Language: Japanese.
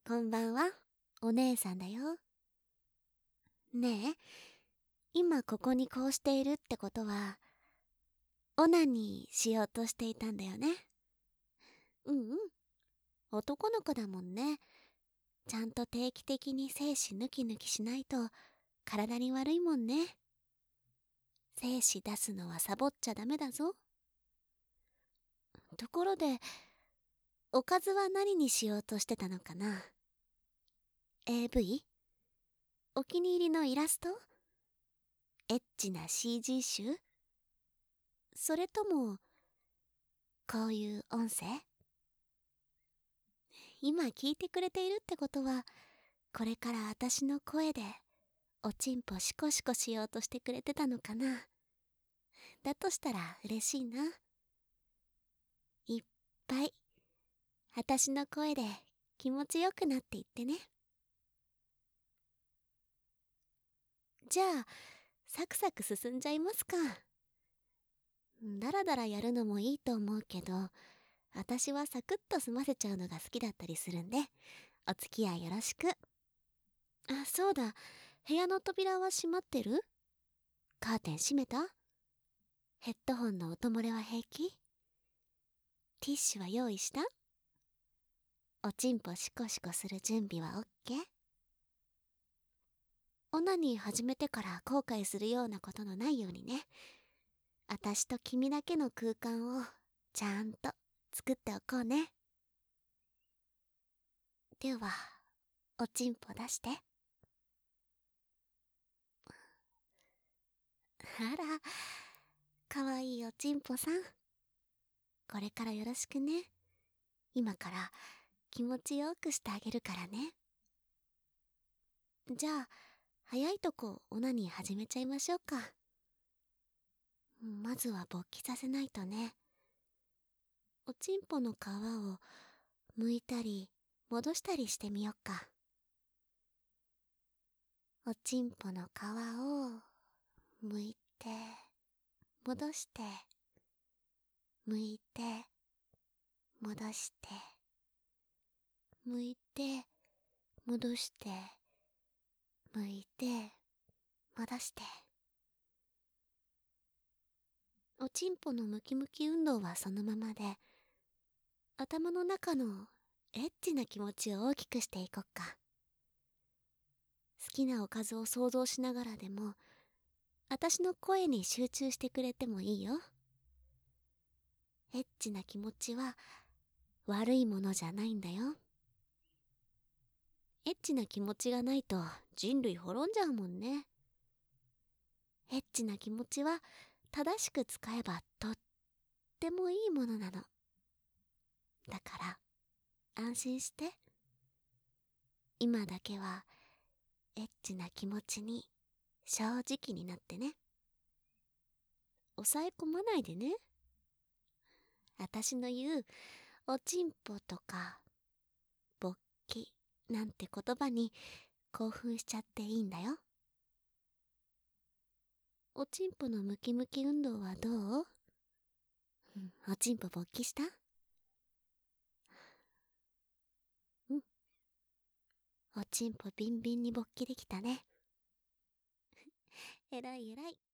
こんばんは、お姉さんだよ。ねえ、今ここにこうしているってことは、オナニーしようとしていたんだよね。うんうん、男の子だもんね。ちゃんと定期的に精子抜き抜きしないと体に悪いもんね。精子出すのはサボっちゃダメだぞ。ところで、おかずは何にしようとしてたのかな？ AV？ お気に入りのイラスト？エッチな CG 集？それともこういう音声？今聞いてくれているってことは、これから私の声でおちんぽシコシコしようとしてくれてたのかな。だとしたら嬉しいな。いっぱい私の声で気持ちよくなっていってね。じゃあサクサク進んじゃいますか。だらだらやるのもいいと思うけど、私はサクッと済ませちゃうのが好きだったりするんで、お付き合いよろしく。あ、そうだ、部屋の扉は閉まってる？カーテン閉めた？ヘッドホンの音漏れは平気？ティッシュは用意した？おちんぽシコシコする準備はオッケー？オナニー始めてから後悔するようなことのないようにね。あたしと君だけの空間をちゃんと作っておこうね。では、おちんぽ出して。あら、かわいいおちんぽさん。これからよろしくね。今から気持ちよくしてあげるからね。じゃあ、早いとこオナニー始めちゃいましょうか。まずは勃起させないとね。おちんぽの皮を剥いたり戻したりしてみよっか。おちんぽの皮を剥いて戻して剥いて戻して剥いて戻して剥いて戻して。おちんぽのムキムキ運動はそのままで、頭の中のエッチな気持ちを大きくしていこっか。好きなおかずを想像しながらでも、私の声に集中してくれてもいいよ。エッチな気持ちは悪いものじゃないんだよ。エッチな気持ちがないと人類滅んじゃうもんね。エッチな気持ちは正しく使えばとってもいいものなの。だから安心して。今だけはエッチな気持ちに正直になってね。抑え込まないでね。私の言うおちんぽとか勃起なんて言葉に興奮しちゃっていいんだよ。おちんぽのムキムキ運動はどう？おちんぽ勃起した？うん。おちんぽビンビンに勃起できたね。えらいえらい。